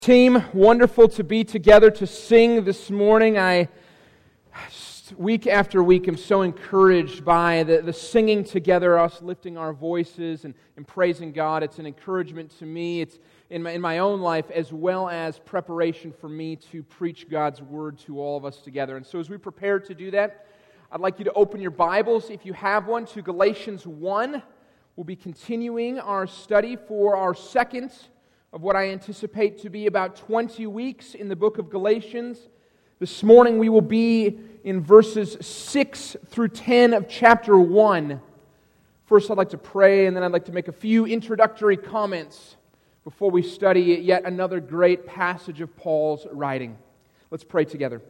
Team, wonderful to be together to sing this morning. Week after week, am so encouraged by the singing together, us lifting our voices and praising God. It's an encouragement to me. It's in my own life as well as preparation for me to preach God's Word to all of us together. And so as we prepare to do that, I'd like you to open your Bibles, if you have one, to Galatians 1. We'll be continuing our study for our second of what I anticipate to be about 20 weeks in the book of Galatians. This morning we will be in verses 6 through 10 of chapter 1. First I'd like to pray, and then I'd like to make a few introductory comments before we study yet another great passage of Paul's writing. Let's pray together.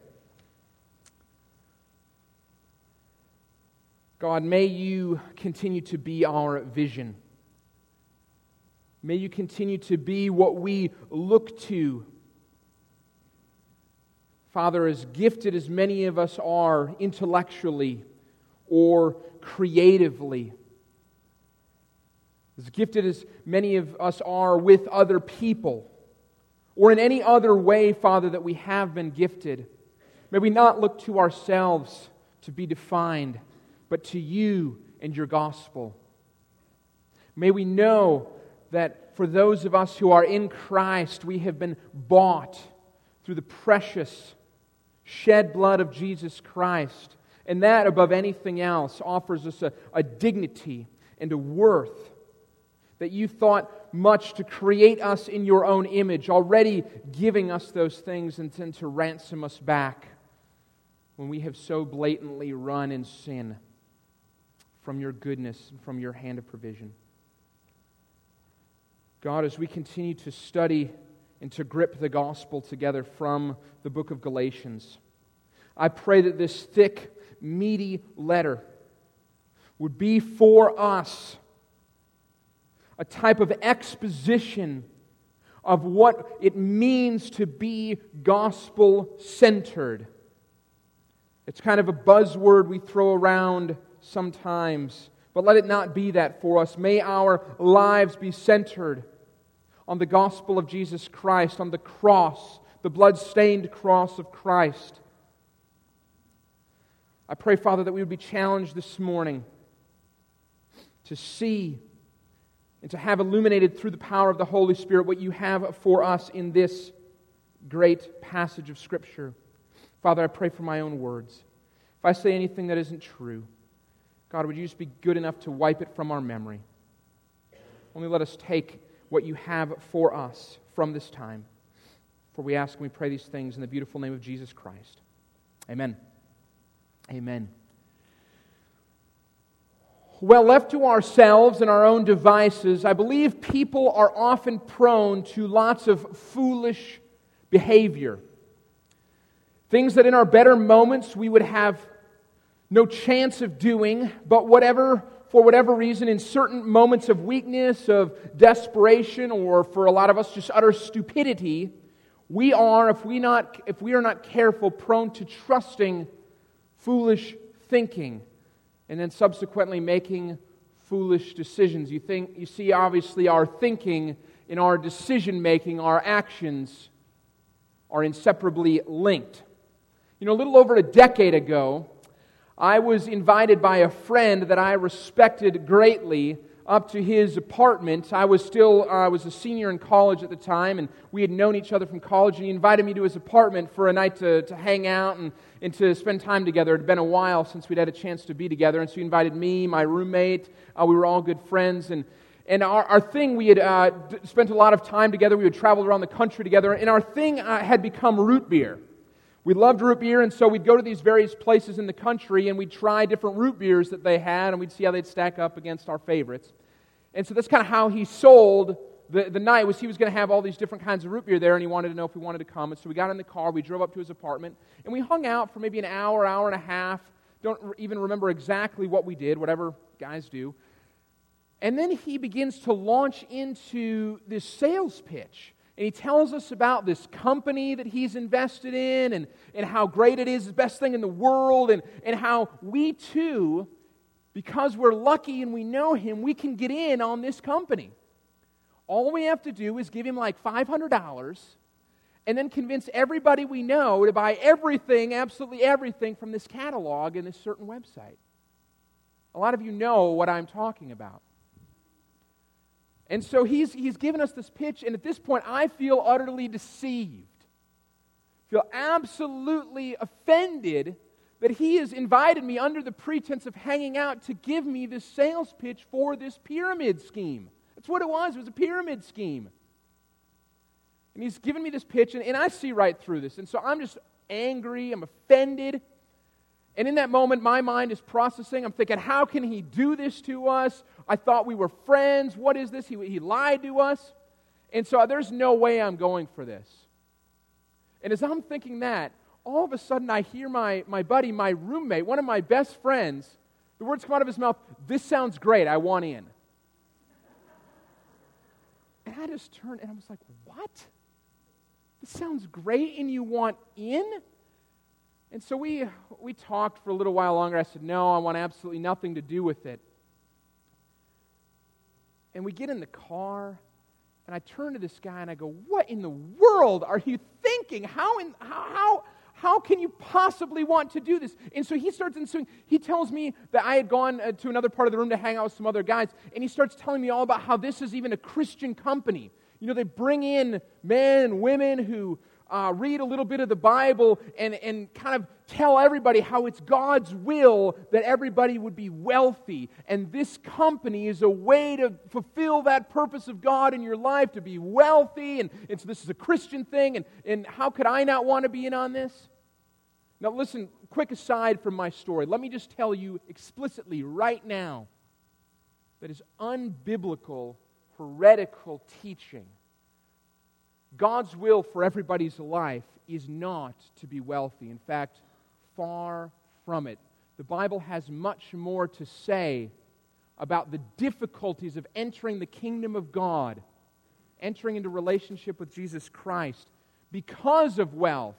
God, may you continue to be our vision. May you continue to be what we look to. Father, as gifted as many of us are intellectually or creatively, as gifted as many of us are with other people, or in any other way, Father, that we have been gifted, may we not look to ourselves to be defined, but to you and your gospel. May we know that for those of us who are in Christ, we have been bought through the precious shed blood of Jesus Christ. And that, above anything else, offers us a dignity and a worth that you thought much to create us in your own image, already giving us those things and then to ransom us back when we have so blatantly run in sin from your goodness and from your hand of provision. God, as we continue to study and to grip the gospel together from the book of Galatians, I pray that this thick, meaty letter would be for us a type of exposition of what it means to be gospel-centered. It's kind of a buzzword we throw around sometimes, but let it not be that for us. May our lives be centered on the gospel of Jesus Christ, on the cross, the blood-stained cross of Christ. I pray, Father, that we would be challenged this morning to see and to have illuminated through the power of the Holy Spirit what you have for us in this great passage of Scripture. Father, I pray for my own words. If I say anything that isn't true, God, would you just be good enough to wipe it from our memory? Only let us take what you have for us from this time. For we ask and we pray these things in the beautiful name of Jesus Christ. Amen. Amen. Well, left to ourselves and our own devices, I believe people are often prone to lots of foolish behavior. Things that in our better moments we would have no chance of doing, but for whatever reason, in certain moments of weakness, of desperation, or for a lot of us, just utter stupidity, we are, if we are not careful, prone to trusting foolish thinking, and then subsequently making foolish decisions. You see, obviously, our thinking and our decision-making, our actions, are inseparably linked. A little over a decade ago, I was invited by a friend that I respected greatly up to his apartment. I was a senior in college at the time, and we had known each other from college, and he invited me to his apartment for a night to hang out and to spend time together. It had been a while since we'd had a chance to be together, and so he invited me, my roommate, we were all good friends, and our thing, we had spent a lot of time together, we had traveled around the country together, and our thing had become root beer. We loved root beer, and so we'd go to these various places in the country, and we'd try different root beers that they had, and we'd see how they'd stack up against our favorites. And so that's kind of how he sold the night, was he was going to have all these different kinds of root beer there, and he wanted to know if we wanted to come. And so we got in the car, we drove up to his apartment, and we hung out for maybe an hour, hour and a half. Don't even remember exactly what we did, whatever guys do. And then he begins to launch into this sales pitch. And he tells us about this company that he's invested in and how great it is, the best thing in the world, and how we too, because we're lucky and we know him, we can get in on this company. All we have to do is give him like $500 and then convince everybody we know to buy everything, absolutely everything, from this catalog and this certain website. A lot of you know what I'm talking about. And so he's given us this pitch, and at this point I feel utterly deceived. I feel absolutely offended that he has invited me under the pretense of hanging out to give me this sales pitch for this pyramid scheme. That's what it was. It was a pyramid scheme. And he's given me this pitch, and I see right through this. And so I'm just angry. I'm offended. And in that moment, my mind is processing. I'm thinking, how can he do this to us? I thought we were friends. What is this? He lied to us. And so there's no way I'm going for this. And as I'm thinking that, all of a sudden I hear my buddy, my roommate, one of my best friends, the words come out of his mouth, "This sounds great, I want in." And I just turned and I was like, what? This sounds great and you want in? And so we talked for a little while longer. I said, no, I want absolutely nothing to do with it. And we get in the car, and I turn to this guy and I go, what in the world are you thinking? How can you possibly want to do this? And so he starts ensuing. He tells me that I had gone to another part of the room to hang out with some other guys, and he starts telling me all about how this is even a Christian company. You know, they bring in men and women who read a little bit of the Bible and kind of tell everybody how it's God's will that everybody would be wealthy. And this company is a way to fulfill that purpose of God in your life, to be wealthy. And so this is a Christian thing. And how could I not want to be in on this? Now listen, quick aside from my story. Let me just tell you explicitly right now that is unbiblical, heretical teaching. God's will for everybody's life is not to be wealthy. In fact, far from it. The Bible has much more to say about the difficulties of entering the kingdom of God, entering into relationship with Jesus Christ because of wealth,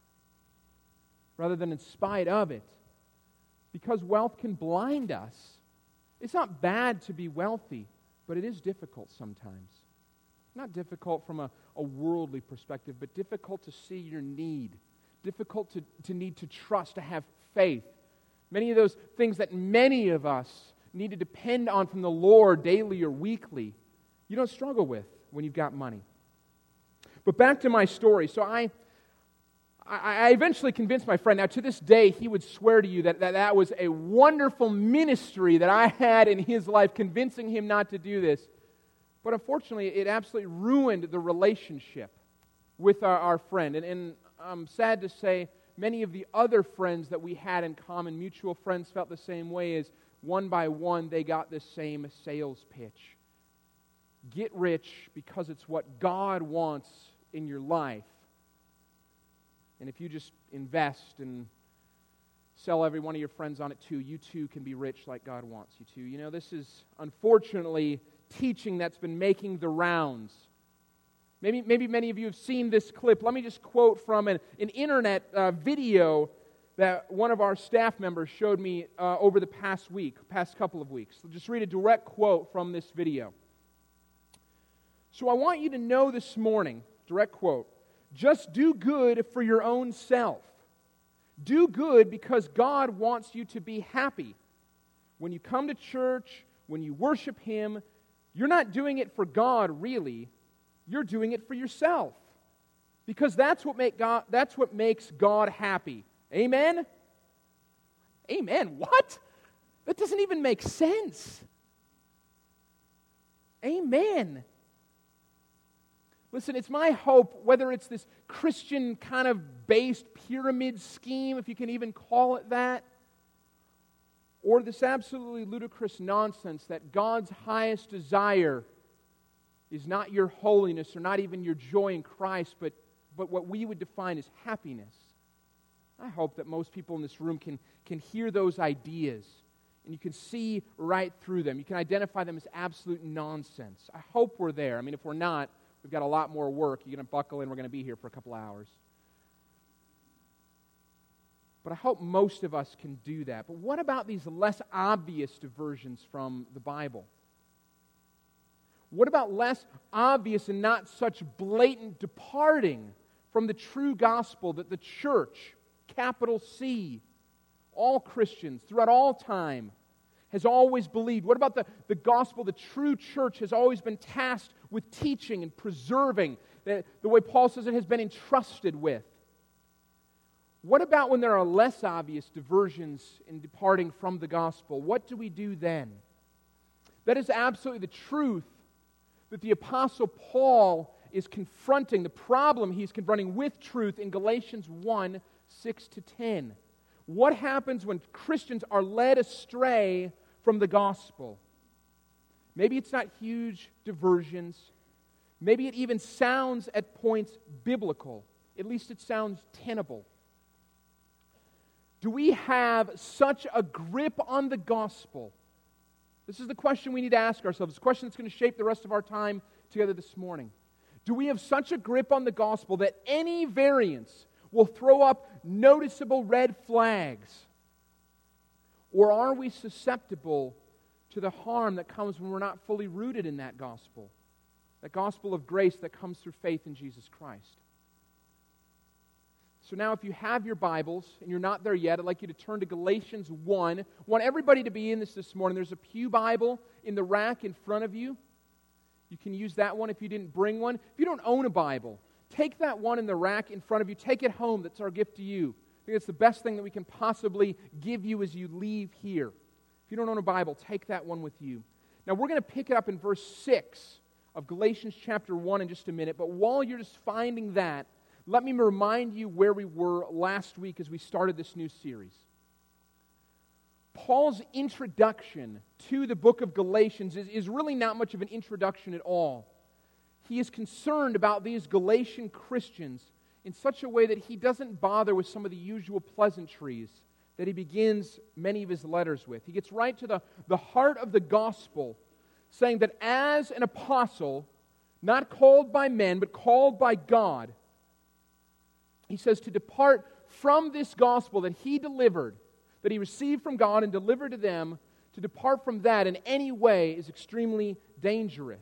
rather than in spite of it. Because wealth can blind us. It's not bad to be wealthy, but it is difficult sometimes. Not difficult from a worldly perspective, but difficult to see your need. Difficult to need to trust, to have faith. Many of those things that many of us need to depend on from the Lord daily or weekly, you don't struggle with when you've got money. But back to my story. So I eventually convinced my friend. Now, to this day, he would swear to you that was a wonderful ministry that I had in his life, convincing him not to do this. But unfortunately, it absolutely ruined the relationship with our friend. And I'm sad to say, many of the other friends that we had in common, mutual friends, felt the same way. As one by one, they got this same sales pitch. Get rich because it's what God wants in your life. And if you just invest and sell every one of your friends on it too, you too can be rich like God wants you to. You know, this is unfortunately teaching that's been making the rounds. Maybe many of you have seen this clip. Let me just quote from an internet video that one of our staff members showed me over the past couple of weeks. So just read a direct quote from this video. So I want you to know this morning, direct quote, just do good for your own self. Do good because God wants you to be happy. When you come to church, when you worship Him, you're not doing it for God, really. You're doing it for yourself. Because that's what makes God happy. Amen? Amen. What? That doesn't even make sense. Amen. Listen, it's my hope, whether it's this Christian kind of based pyramid scheme, if you can even call it that, or this absolutely ludicrous nonsense that God's highest desire is not your holiness or not even your joy in Christ, but what we would define as happiness. I hope that most people in this room can hear those ideas and you can see right through them. You can identify them as absolute nonsense. I hope we're there. I mean, if we're not, we've got a lot more work. You're going to buckle in. We're going to be here for a couple hours. But I hope most of us can do that. But what about these less obvious diversions from the Bible? What about less obvious and not such blatant departing from the true gospel that the church, capital C, all Christians throughout all time, has always believed? What about the gospel the true church has always been tasked with teaching and preserving, the way Paul says it has been entrusted with? What about when there are less obvious diversions in departing from the gospel? What do we do then? That is absolutely the truth that the Apostle Paul is confronting, the problem he's confronting with truth in Galatians 1, 6 to 10. What happens when Christians are led astray from the gospel? Maybe it's not huge diversions. Maybe it even sounds at points biblical. At least it sounds tenable. Do we have such a grip on the gospel? This is the question we need to ask ourselves. It's a question that's going to shape the rest of our time together this morning. Do we have such a grip on the gospel that any variance will throw up noticeable red flags? Or are we susceptible to the harm that comes when we're not fully rooted in that gospel of grace that comes through faith in Jesus Christ? So now if you have your Bibles and you're not there yet, I'd like you to turn to Galatians 1. I want everybody to be in this morning. There's a pew Bible in the rack in front of you. You can use that one if you didn't bring one. If you don't own a Bible, take that one in the rack in front of you. Take it home. That's our gift to you. I think it's the best thing that we can possibly give you as you leave here. If you don't own a Bible, take that one with you. Now we're going to pick it up in verse 6 of Galatians chapter 1 in just a minute. But while you're just finding that, let me remind you where we were last week as we started this new series. Paul's introduction to the book of Galatians is really not much of an introduction at all. He is concerned about these Galatian Christians in such a way that he doesn't bother with some of the usual pleasantries that he begins many of his letters with. He gets right to the heart of the gospel, saying that as an apostle, not called by men, but called by God, he says to depart from this gospel that he delivered, that he received from God and delivered to them, to depart from that in any way is extremely dangerous.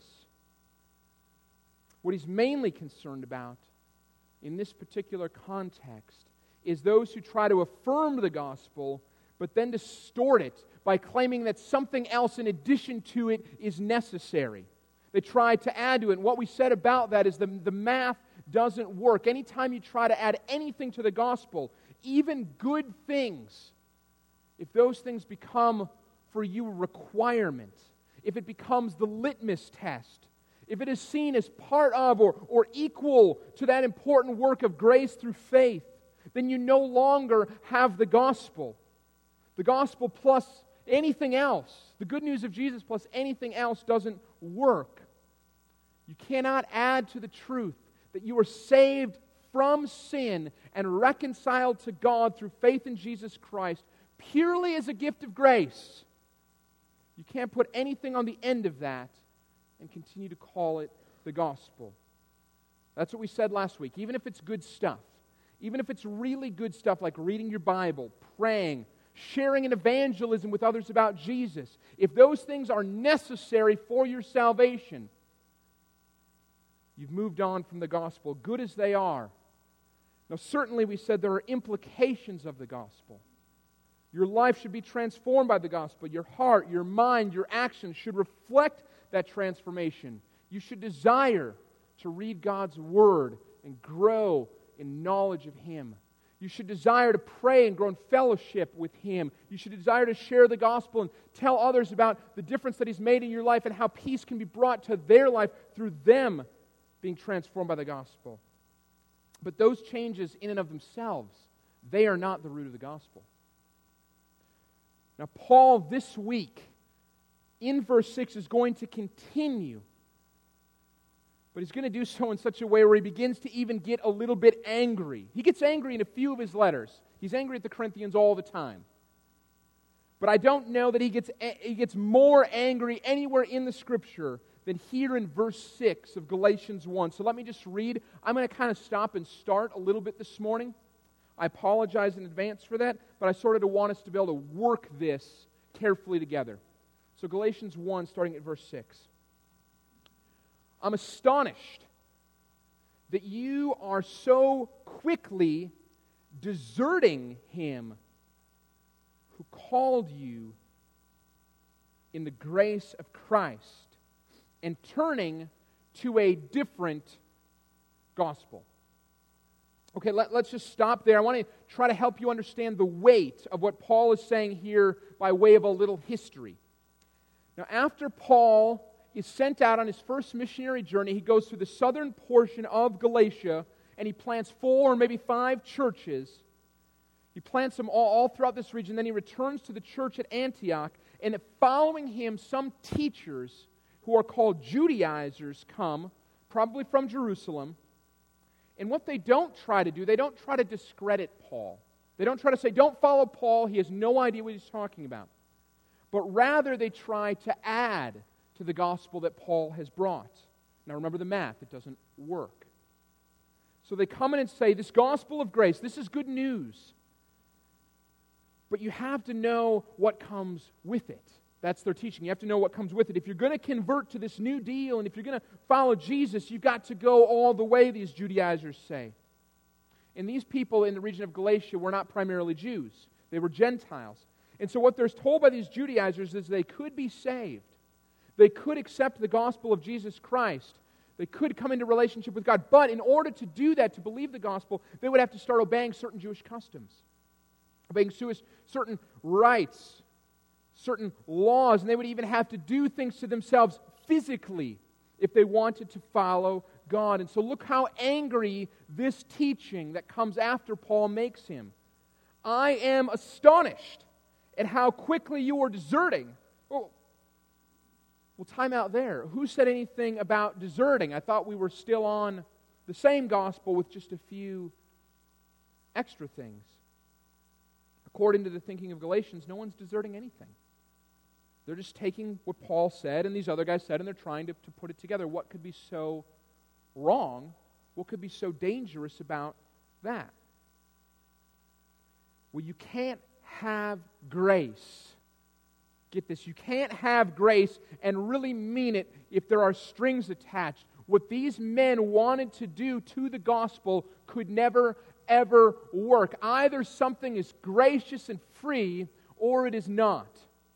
What he's mainly concerned about in this particular context is those who try to affirm the gospel but then distort it by claiming that something else in addition to it is necessary. They try to add to it, and what we said about that is the math doesn't work. Anytime you try to add anything to the gospel, even good things, if those things become for you a requirement, if it becomes the litmus test, if it is seen as part of or equal to that important work of grace through faith, then you no longer have the gospel. The gospel plus anything else, the good news of Jesus plus anything else doesn't work. You cannot add to the truth that you are saved from sin and reconciled to God through faith in Jesus Christ purely as a gift of grace. You can't put anything on the end of that and continue to call it the gospel. That's what we said last week. Even if it's good stuff, even if it's really good stuff like reading your Bible, praying, sharing an evangelism with others about Jesus, if those things are necessary for your salvation, you've moved on from the gospel, good as they are. Now, certainly we said there are implications of the gospel. Your life should be transformed by the gospel. Your heart, your mind, your actions should reflect that transformation. You should desire to read God's Word and grow in knowledge of Him. You should desire to pray and grow in fellowship with Him. You should desire to share the gospel and tell others about the difference that He's made in your life and how peace can be brought to their life through them being transformed by the gospel. But those changes in and of themselves, they are not the root of the gospel. Now, Paul this week, in verse 6, is going to continue. But he's going to do so in such a way where he begins to even get a little bit angry. He gets angry in a few of his letters. He's angry at the Corinthians all the time. But I don't know that he gets more angry anywhere in the Scripture than here in verse 6 of Galatians 1. So let me just read. I'm going to kind of stop and start a little bit this morning. I apologize in advance for that, but I sort of want us to be able to work this carefully together. So Galatians 1, starting at verse 6. I'm astonished that you are so quickly deserting Him who called you in the grace of Christ and turning to a different gospel. Okay, let's just stop there. I want to try to help you understand the weight of what Paul is saying here by way of a little history. Now, after Paul is sent out on his first missionary journey, he goes through the southern portion of Galatia, and he plants 4 or maybe 5 churches. He plants them all throughout this region. Then he returns to the church at Antioch, and following him, some teachers who are called Judaizers come, probably from Jerusalem. And what they don't try to do, they don't try to discredit Paul. They don't try to say, don't follow Paul, he has no idea what he's talking about. But rather they try to add to the gospel that Paul has brought. Now remember the math, it doesn't work. So they come in and say, this gospel of grace, this is good news. But you have to know what comes with it. That's their teaching. You have to know what comes with it. If you're going to convert to this new deal, and if you're going to follow Jesus, you've got to go all the way, these Judaizers say. And these people in the region of Galatia were not primarily Jews. They were Gentiles. And so what they're told by these Judaizers is they could be saved. They could accept the gospel of Jesus Christ. They could come into relationship with God. But in order to do that, to believe the gospel, they would have to start obeying certain Jewish customs, obeying certain rites, certain laws, and they would even have to do things to themselves physically if they wanted to follow God. And so look how angry this teaching that comes after Paul makes him. I am astonished at how quickly you are deserting. Well, time out there. Who said anything about deserting? I thought we were still on the same gospel with just a few extra things. According to the thinking of Galatians, no one's deserting anything. They're just taking what Paul said and these other guys said, and they're trying to put it together. What could be so wrong? What could be so dangerous about that? Well, you can't have grace. Get this, you can't have grace and really mean it if there are strings attached. What these men wanted to do to the gospel could never, ever work. Either something is gracious and free, or it is not.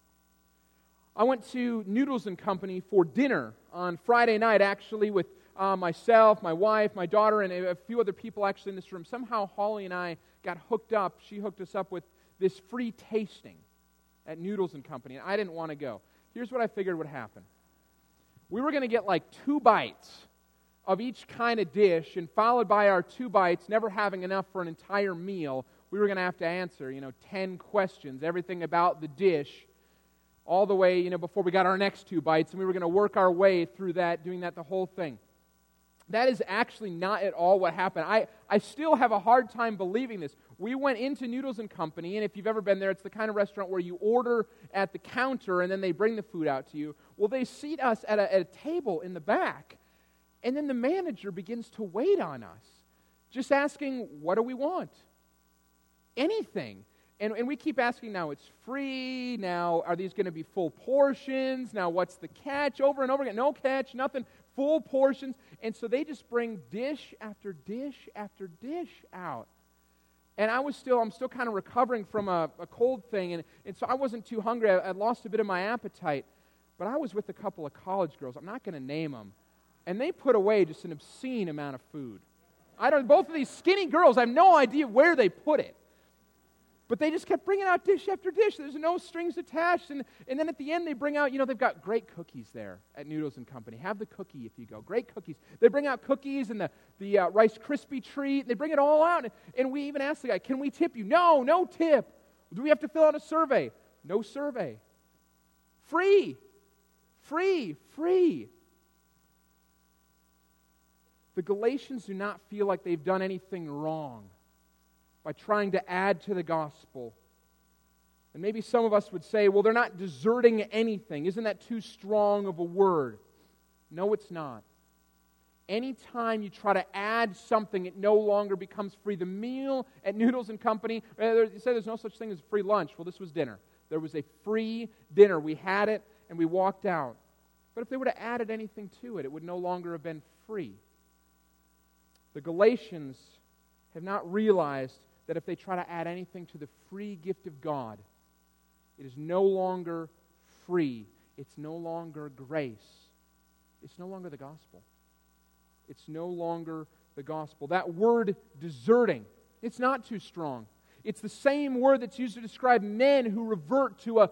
I went to Noodles & Company for dinner on Friday night, actually, with myself, my wife, my daughter, and a few other people actually in this room. Somehow Holly and I got hooked up. She hooked us up with this free tasting at Noodles & Company, and I didn't want to go. Here's what I figured would happen. We were going to get like 2 bites of each kind of dish, and followed by our 2 bites, never having enough for an entire meal, we were going to have to answer, 10 questions, everything about the dish, all the way, before we got our next 2 bites, and we were going to work our way through that, doing that the whole thing. That is actually not at all what happened. I still have a hard time believing this. We went into Noodles & Company, and if you've ever been there, it's the kind of restaurant where you order at the counter, and then they bring the food out to you. Well, they seat us at a table in the back, and then the manager begins to wait on us, just asking, what do we want? Anything. And we keep asking, now it's free, now are these going to be full portions, now what's the catch, over and over again, no catch, nothing, full portions, and so they just bring dish after dish after dish out. And I'm still kind of recovering from a cold thing, and so I wasn't too hungry, I'd lost a bit of my appetite, but I was with a couple of college girls, I'm not going to name them, and they put away just an obscene amount of food. Both of these skinny girls, I have no idea where they put it. But they just kept bringing out dish after dish. There's no strings attached. And then at the end they bring out, they've got great cookies there at Noodles & Company. Have the cookie if you go. Great cookies. They bring out cookies and the Rice Krispie treat. They bring it all out. And we even asked the guy, can we tip you? No tip. Do we have to fill out a survey? No survey. Free. The Galatians do not feel like they've done anything wrong by trying to add to the gospel. And maybe some of us would say, well, they're not deserting anything. Isn't that too strong of a word? No, it's not. Anytime you try to add something, it no longer becomes free. The meal at Noodles & Company, they say there's no such thing as a free lunch. Well, this was dinner. There was a free dinner. We had it, and we walked out. But if they would have added anything to it, it would no longer have been free. The Galatians have not realized that if they try to add anything to the free gift of God, it is no longer free. It's no longer grace. It's no longer the gospel. It's no longer the gospel. That word deserting, it's not too strong. It's the same word that's used to describe men who revert to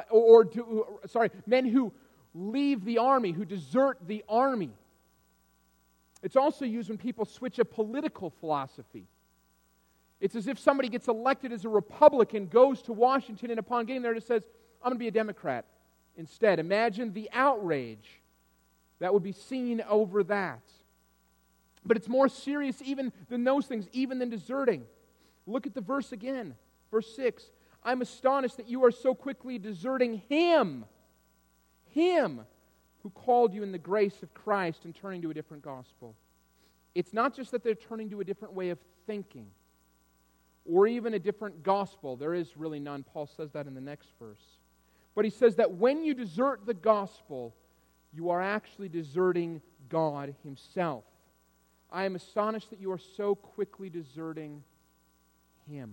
men who leave the army, who desert the army. It's also used when people switch a political philosophy. It's as if somebody gets elected as a Republican, goes to Washington, and upon getting there just says, I'm going to be a Democrat instead. Imagine the outrage that would be seen over that. But it's more serious even than those things, even than deserting. Look at the verse again. Verse 6. I'm astonished that you are so quickly deserting Him who called you in the grace of Christ and turning to a different gospel. It's not just that they're turning to a different way of thinking or even a different gospel. There is really none. Paul says that in the next verse. But he says that when you desert the gospel, you are actually deserting God Himself. I am astonished that you are so quickly deserting Him.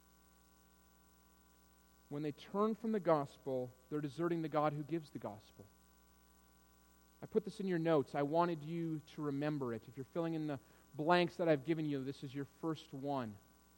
When they turn from the gospel, they're deserting the God who gives the gospel. I put this in your notes. I wanted you to remember it. If you're filling in the blanks that I've given you, this is your first one.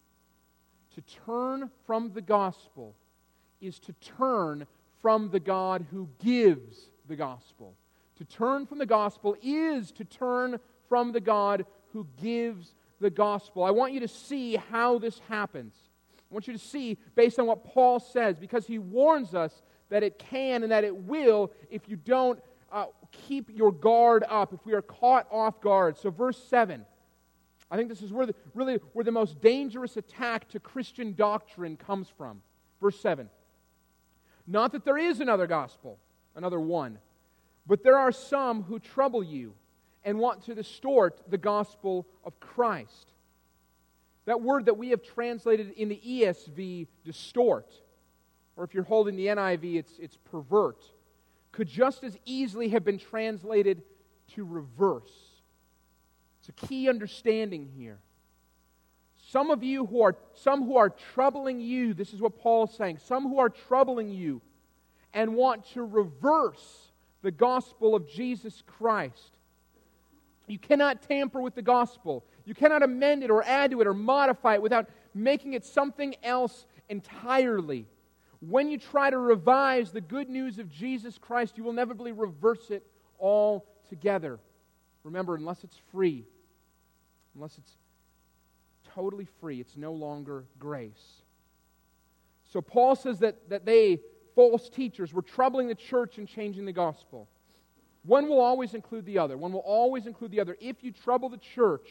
To turn from the gospel is to turn from the God who gives the gospel. To turn from the gospel is to turn from the God who gives the gospel. I want you to see how this happens. I want you to see, based on what Paul says, because he warns us that it can and that it will if you don't keep your guard up, if we are caught off guard. So verse 7, I think this is where the most dangerous attack to Christian doctrine comes from. Verse 7, not that there is another gospel, another one, but there are some who trouble you and want to distort the gospel of Christ. That word that we have translated in the ESV, distort, or if you're holding the NIV, it's pervert, could just as easily have been translated to reverse. It's a key understanding here. Some who are troubling you, this is what Paul is saying, some who are troubling you and want to reverse the gospel of Jesus Christ. You cannot tamper with the gospel. You cannot amend it or add to it or modify it without making it something else entirely. When you try to revise the good news of Jesus Christ, you will inevitably reverse it altogether. Remember, unless it's free, unless it's totally free, it's no longer grace. So Paul says that they, false teachers, were troubling the church and changing the gospel. One will always include the other. One will always include the other. If you trouble the church,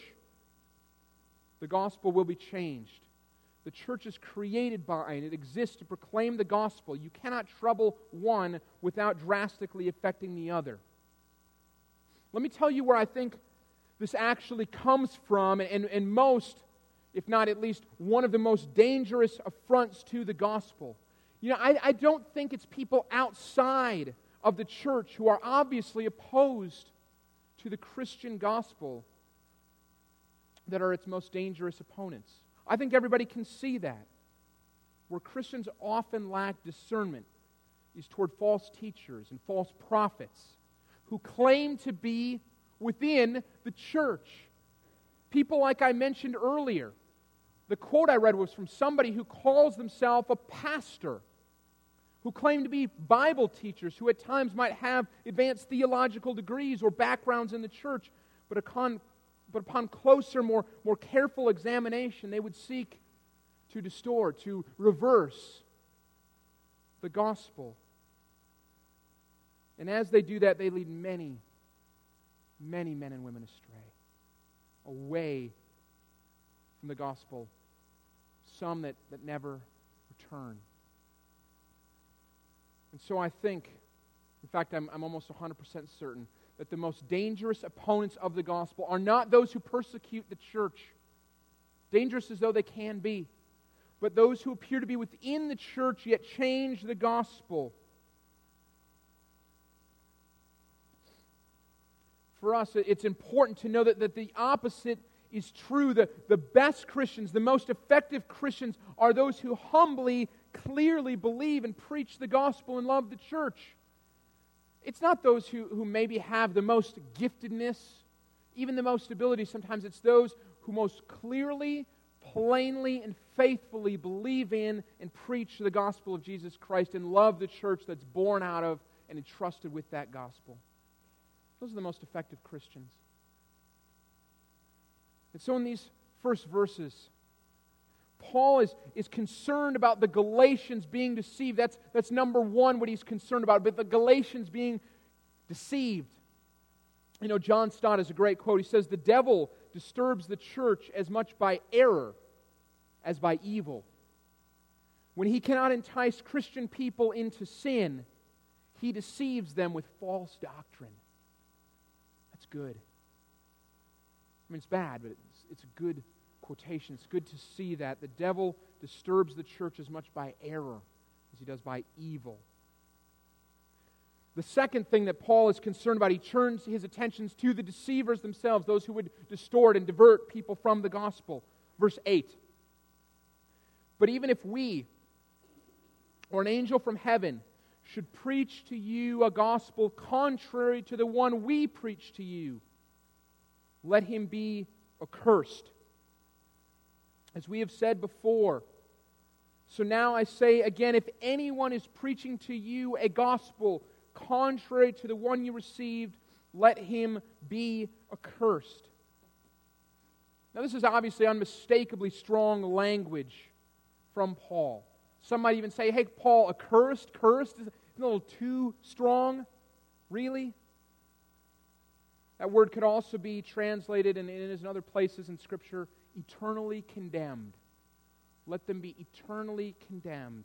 the gospel will be changed. The church is created by and it exists to proclaim the gospel. You cannot trouble one without drastically affecting the other. Let me tell you where I think this actually comes from, and most, if not at least one of the most dangerous affronts to the gospel. You know, I don't think it's people outside of the church who are obviously opposed to the Christian gospel that are its most dangerous opponents. I think everybody can see that. Where Christians often lack discernment is toward false teachers and false prophets who claim to be within the church. People like I mentioned earlier. The quote I read was from somebody who calls themselves a pastor, who claim to be Bible teachers, who at times might have advanced theological degrees or backgrounds in the church, but upon closer, more careful examination, they would seek to distort, to reverse the gospel. And as they do that, they lead many, many men and women astray, away from the gospel, some that never return. And so I think, in fact, I'm almost 100% certain that the most dangerous opponents of the gospel are not those who persecute the church, dangerous as though they can be, but those who appear to be within the church yet change the gospel. For us, it's important to know that the opposite is true. The best Christians, the most effective Christians, are those who humbly, clearly believe and preach the gospel and love the church. It's not those who maybe have the most giftedness, even the most ability. Sometimes it's those who most clearly, plainly, and faithfully believe in and preach the gospel of Jesus Christ and love the church that's born out of and entrusted with that gospel. Those are the most effective Christians. And so in these first verses, Paul is concerned about the Galatians being deceived. That's number one, what he's concerned about, but the Galatians being deceived. You know, John Stott has a great quote. He says, "The devil disturbs the church as much by error as by evil. When he cannot entice Christian people into sin, he deceives them with false doctrine." That's good. I mean, it's bad, but it's a good quotation. It's good to see that the devil disturbs the church as much by error as he does by evil. The second thing that Paul is concerned about, he turns his attentions to the deceivers themselves, those who would distort and divert people from the gospel. Verse 8. "But even if we, or an angel from heaven, should preach to you a gospel contrary to the one we preach to you, let him be accursed. As we have said before, so now I say again, if anyone is preaching to you a gospel contrary to the one you received, let him be accursed." Now this is obviously unmistakably strong language from Paul. Some might even say, hey, Paul, accursed? Cursed? Is it a little too strong? Really? That word could also be translated, and it is in other places in Scripture, eternally condemned. Let them be eternally condemned.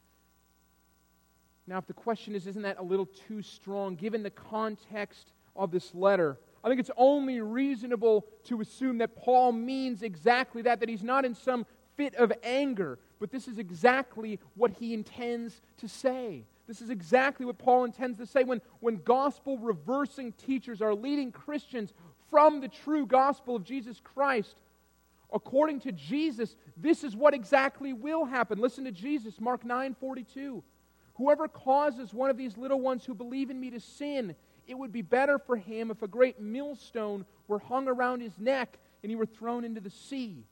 Now, if the question is, isn't that a little too strong, given the context of this letter, I think it's only reasonable to assume that Paul means exactly that he's not in some fit of anger, but this is exactly what he intends to say. This is exactly what Paul intends to say when gospel-reversing teachers are leading Christians from the true gospel of Jesus Christ. According to Jesus, this is what exactly will happen. Listen to Jesus, Mark 9:42. "Whoever causes one of these little ones who believe in me to sin, it would be better for him if a great millstone were hung around his neck and he were thrown into the sea."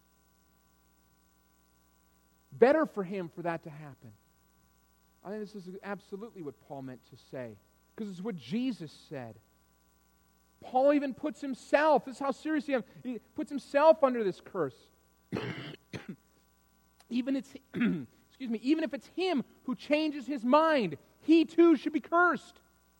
Better for him for that to happen. I think this is absolutely what Paul meant to say, because it's what Jesus said. Paul even puts himself, this is how serious he puts himself under this curse. Even if it's him who changes his mind, he too should be cursed.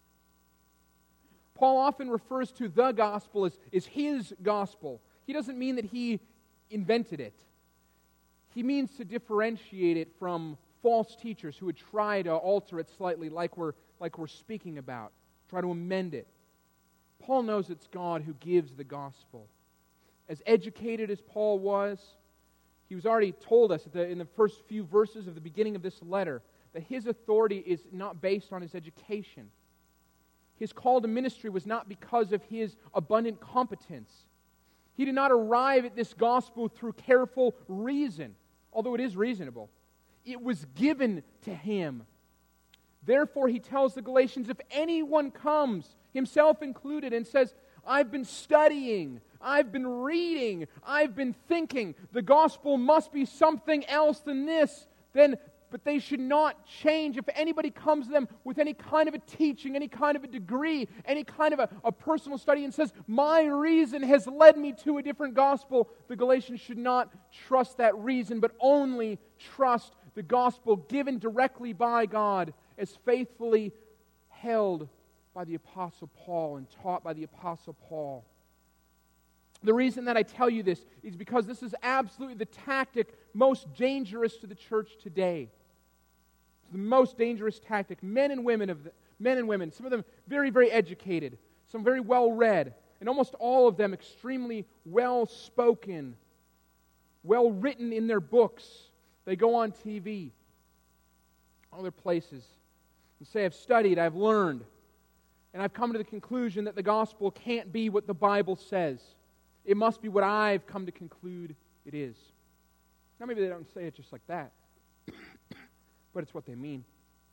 Paul often refers to the gospel as his gospel. He doesn't mean that he invented it. He means to differentiate it from false teachers who would try to alter it slightly, like we're speaking about, try to amend it. Paul knows it's God who gives the gospel. As educated as Paul was, he was already told us in the first few verses of the beginning of this letter that his authority is not based on his education. His call to ministry was not because of his abundant competence. He did not arrive at this gospel through careful reason, although it is reasonable. It was given to him. Therefore, he tells the Galatians, if anyone comes, himself included, and says, I've been studying, I've been reading, I've been thinking, the gospel must be something else than this, but they should not change. If anybody comes to them with any kind of a teaching, any kind of a degree, any kind of a personal study and says, my reason has led me to a different gospel, the Galatians should not trust that reason, but only trust the gospel given directly by God as faithfully held by the Apostle Paul and taught by the Apostle Paul. The reason that I tell you this is because this is absolutely the tactic most dangerous to the church today. It's the most dangerous tactic. Men and women, some of them very, very educated, some very well read, and almost all of them extremely well spoken, well written in their books. They go on TV, other places, and say, I've studied, I've learned, and I've come to the conclusion that the gospel can't be what the Bible says. It must be what I've come to conclude it is. Now maybe they don't say it just like that, but it's what they mean.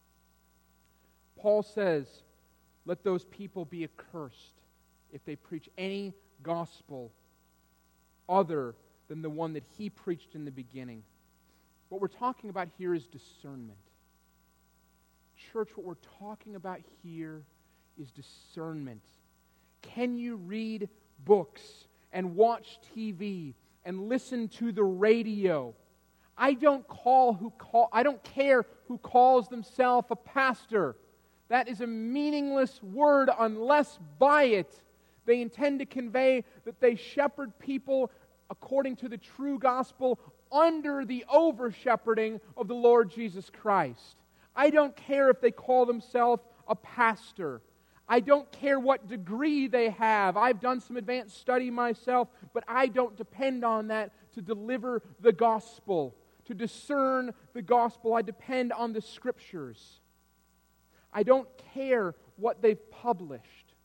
Paul says, let those people be accursed if they preach any gospel other than the one that he preached in the beginning. What we're talking about here is discernment. Church, what we're talking about here is discernment. Can you read books and watch TV and listen to the radio? I don't care who calls themselves a pastor. That is a meaningless word unless by it they intend to convey that they shepherd people according to the true gospel under the over-shepherding of the Lord Jesus Christ. I don't care if they call themselves a pastor. I don't care what degree they have. I've done some advanced study myself, but I don't depend on that to deliver the gospel. To discern the gospel, I depend on the Scriptures. I don't care what they've published.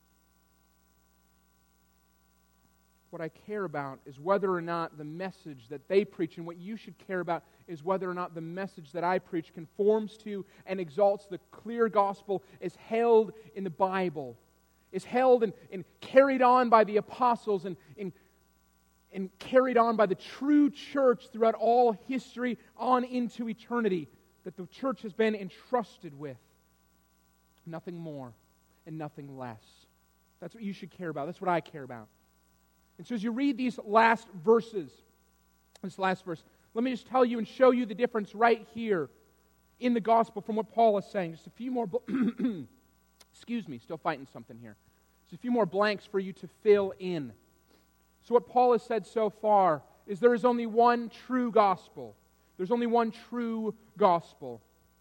What I care about is whether or not the message that they preach, and what you should care about is whether or not the message that I preach conforms to and exalts the clear gospel as held in the Bible, is held and carried on by the apostles and carried on by the true church throughout all history on into eternity, that the church has been entrusted with. Nothing more and nothing less. That's what you should care about. That's what I care about. And so as you read these last verses, this last verse, let me just tell you and show you the difference right here in the gospel from what Paul is saying. Just a few more, excuse me, still fighting something here. Just a few more blanks for you to fill in. So what Paul has said so far is there is only one true gospel. There's only one true gospel.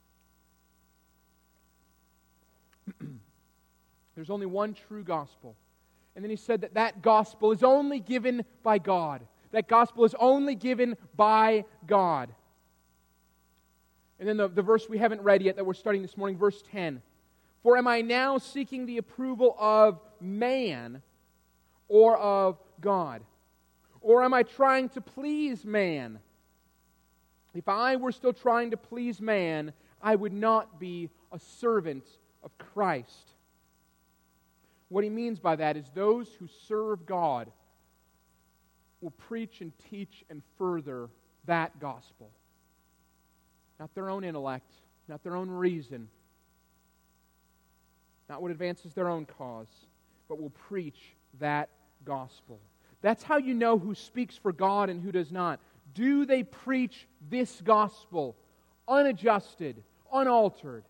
There's only one true gospel. And then he said that gospel is only given by God. That gospel is only given by God. And then the verse we haven't read yet that we're studying this morning, verse 10. For am I now seeking the approval of man or of God? Or am I trying to please man? If I were still trying to please man, I would not be a servant of Christ. What he means by that is those who serve God will preach and teach and further that gospel. Not their own intellect, not their own reason, not what advances their own cause, but will preach that gospel. That's how you know who speaks for God and who does not. Do they preach this gospel, unadjusted, unaltered?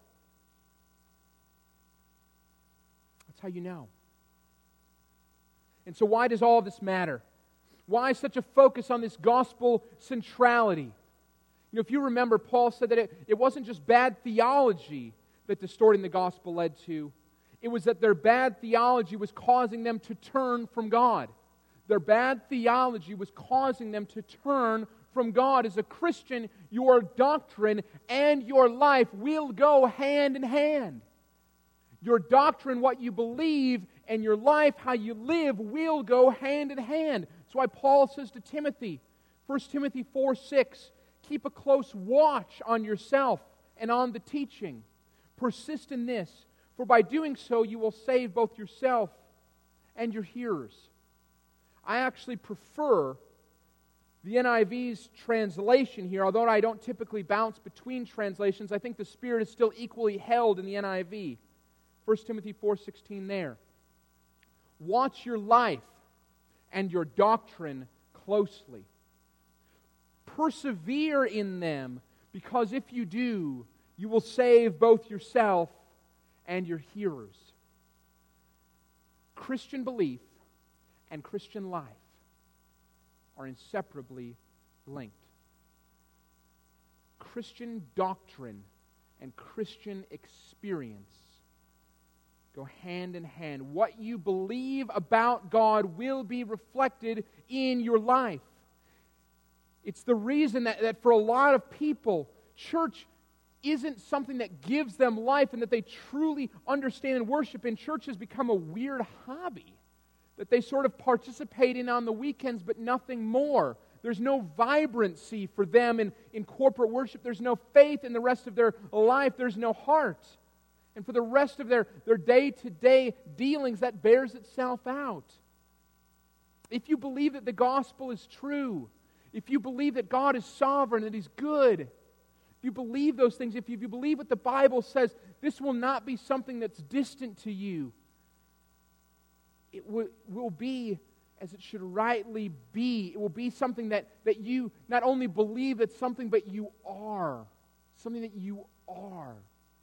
That's how you know. And so why does all of this matter? Why such a focus on this gospel centrality? You know, if you remember, Paul said that it wasn't just bad theology that distorting the gospel led to. It was that their bad theology was causing them to turn from God. Their bad theology was causing them to turn from God. As a Christian, your doctrine and your life will go hand in hand. Your doctrine, what you believe, and your life, how you live, will go hand in hand. That's why Paul says to Timothy, 1 Timothy 4:6, keep a close watch on yourself and on the teaching. Persist in this, for by doing so you will save both yourself and your hearers. I actually prefer the NIV's translation here, although I don't typically bounce between translations. I think the Spirit is still equally held in the NIV. 1 Timothy 4:16 there. Watch your life and your doctrine closely. Persevere in them, because if you do, you will save both yourself and your hearers. Christian belief and Christian life are inseparably linked. Christian doctrine and Christian experience go hand in hand. What you believe about God will be reflected in your life. It's the reason that for a lot of people, church isn't something that gives them life and that they truly understand and worship in. Church has become a weird hobby that they sort of participate in on the weekends, but nothing more. There's no vibrancy for them in corporate worship. There's no faith in the rest of their life. There's no heart. And for the rest of their day-to-day dealings, that bears itself out. If you believe that the gospel is true, if you believe that God is sovereign, that He's good, if you believe those things, if you believe what the Bible says, this will not be something that's distant to you. It will be as it should rightly be. It will be something that you not only believe it's something, but you are. Something that you are.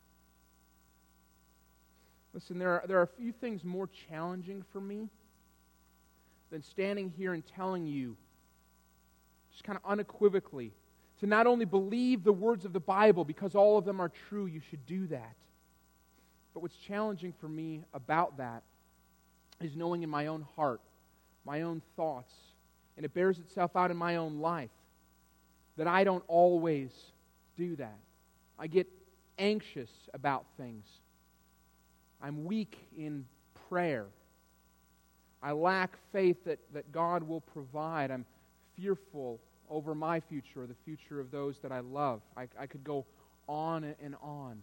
Listen, there are a few things more challenging for me than standing here and telling you, just kind of unequivocally, to not only believe the words of the Bible because all of them are true, you should do that. But what's challenging for me about that is knowing in my own heart, my own thoughts, and it bears itself out in my own life, that I don't always do that. I get anxious about things. I'm weak in prayer. I lack faith that God will provide. I'm fearful over my future or the future of those that I love. I could go on and on.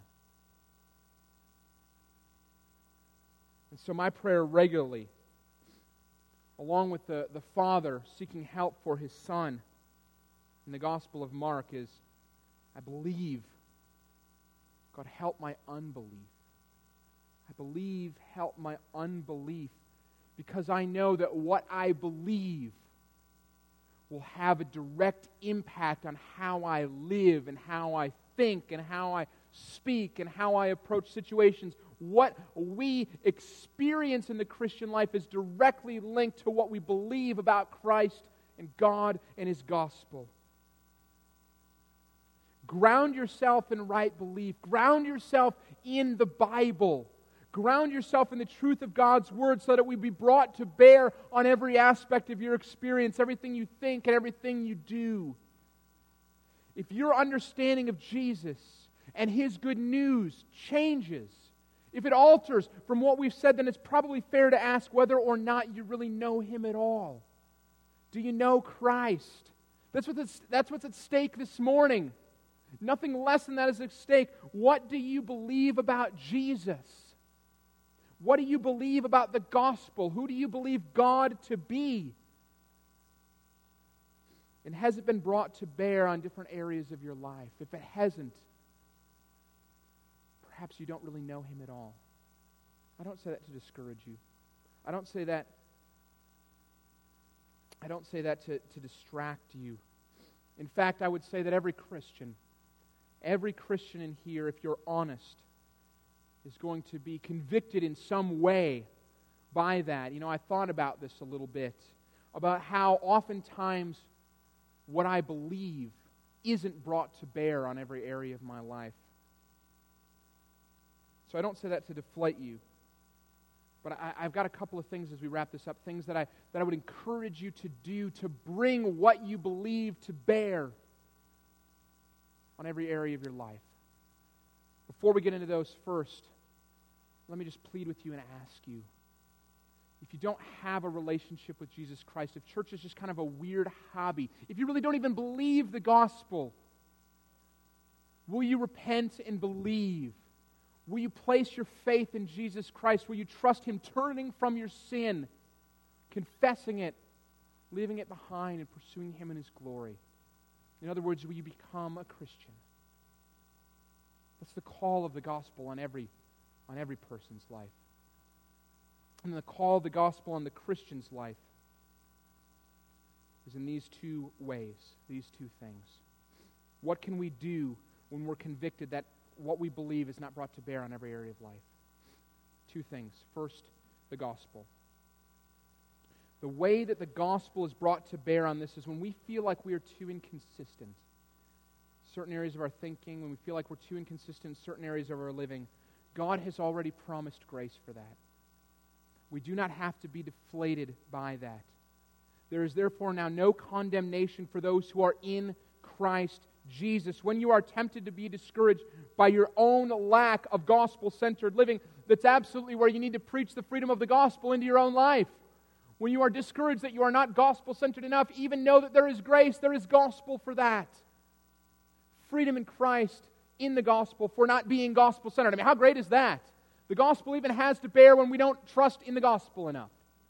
And so my prayer regularly, along with the Father seeking help for His Son in the Gospel of Mark, is, I believe, God, help my unbelief. I believe, help my unbelief, because I know that what I believe will have a direct impact on how I live and how I think and how I speak and how I approach situations. What we experience in the Christian life is directly linked to what we believe about Christ and God and His gospel. Ground yourself in right belief. Ground yourself in the Bible. Ground yourself in the truth of God's Word so that it will be brought to bear on every aspect of your experience, everything you think and everything you do. If your understanding of Jesus and His good news changes, if it alters from what we've said, then it's probably fair to ask whether or not you really know Him at all. Do you know Christ? That's what's at stake this morning. Nothing less than that is at stake. What do you believe about Jesus? What do you believe about the gospel? Who do you believe God to be? And has it been brought to bear on different areas of your life? If it hasn't, perhaps you don't really know Him at all. I don't say that to discourage you. I don't say that to distract you. In fact, I would say that every Christian in here, if you're honest, is going to be convicted in some way by that. You know, I thought about this a little bit, about how oftentimes what I believe isn't brought to bear on every area of my life. So I don't say that to deflate you, but I've got a couple of things as we wrap this up, things that I would encourage you to do to bring what you believe to bear on every area of your life. Before we get into those first, let me just plead with you and ask you, if you don't have a relationship with Jesus Christ, if church is just kind of a weird hobby, if you really don't even believe the gospel, will you repent and believe? Will you place your faith in Jesus Christ? Will you trust Him, turning from your sin, confessing it, leaving it behind, and pursuing Him in His glory? In other words, will you become a Christian? That's the call of the gospel on every person's life. And the call of the gospel on the Christian's life is in these two ways, these two things. What can we do when we're convicted that what we believe is not brought to bear on every area of life? Two things. First, the gospel. The way that the gospel is brought to bear on this is when we feel like we are too inconsistent. Certain areas of our thinking, when we feel like we're too inconsistent in certain areas of our living, God has already promised grace for that. We do not have to be deflated by that. There is therefore now no condemnation for those who are in Christ Jesus. When you are tempted to be discouraged by your own lack of gospel-centered living, that's absolutely where you need to preach the freedom of the gospel into your own life. When you are discouraged that you are not gospel-centered enough, even know that there is grace, there is gospel for that. Freedom in Christ in the gospel for not being gospel-centered. I mean, how great is that? The gospel even has to bear when we don't trust in the gospel enough.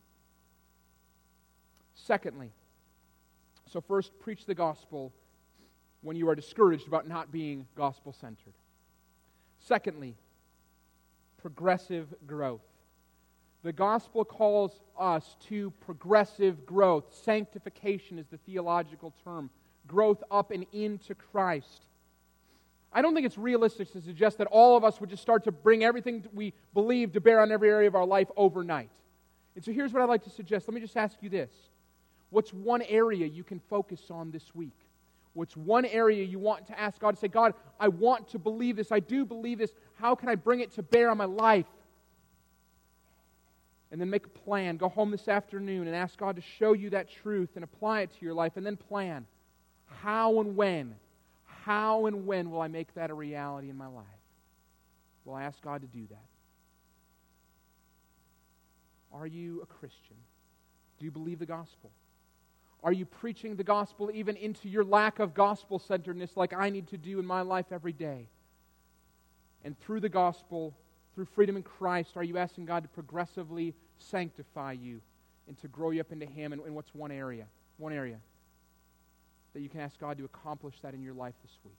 Secondly, so first, preach the gospel when you are discouraged about not being gospel-centered. Secondly, progressive growth. The gospel calls us to progressive growth. Sanctification is the theological term. Growth up and into Christ. I don't think it's realistic to suggest that all of us would just start to bring everything we believe to bear on every area of our life overnight. And so here's what I'd like to suggest. Let me just ask you this. What's one area you can focus on this week? What's one area you want to ask God to say, God, I want to believe this. I do believe this. How can I bring it to bear on my life? And then make a plan. Go home this afternoon and ask God to show you that truth and apply it to your life. And then plan. How and when will I make that a reality in my life? Will I ask God to do that? Are you a Christian? Do you believe the gospel? Are you preaching the gospel even into your lack of gospel-centeredness like I need to do in my life every day? And through the gospel, through freedom in Christ, are you asking God to progressively sanctify you and to grow you up into Him? And what's one area that you can ask God to accomplish that in your life this week?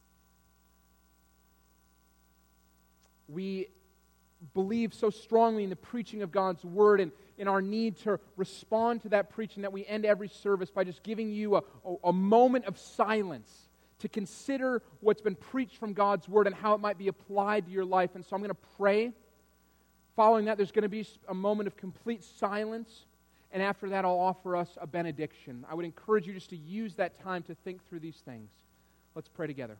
We believe so strongly in the preaching of God's Word and in our need to respond to that preaching that we end every service by just giving you a moment of silence to consider what's been preached from God's Word and how it might be applied to your life. And so I'm going to pray. Following that, there's going to be a moment of complete silence. And after that, I'll offer us a benediction. I would encourage you just to use that time to think through these things. Let's pray together.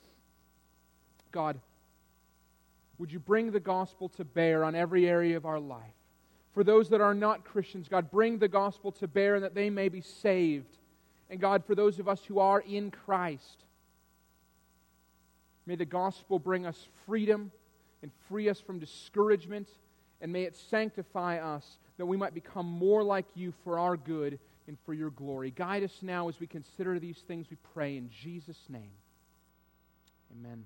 God, would you bring the gospel to bear on every area of our life? For those that are not Christians, God, bring the gospel to bear and that they may be saved. And God, for those of us who are in Christ, may the gospel bring us freedom and free us from discouragement, and may it sanctify us that we might become more like you for our good and for your glory. Guide us now as we consider these things, we pray in Jesus' name. Amen.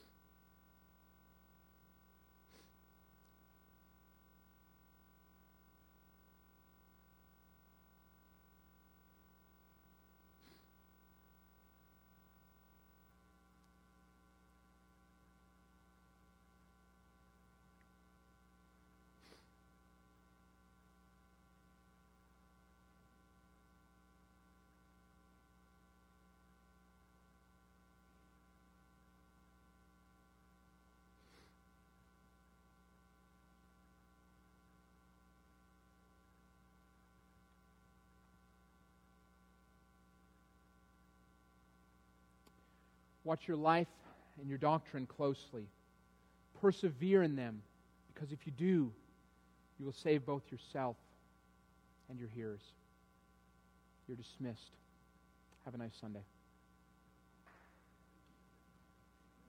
Watch your life and your doctrine closely. Persevere in them, because if you do, you will save both yourself and your hearers. You're dismissed. Have a nice Sunday.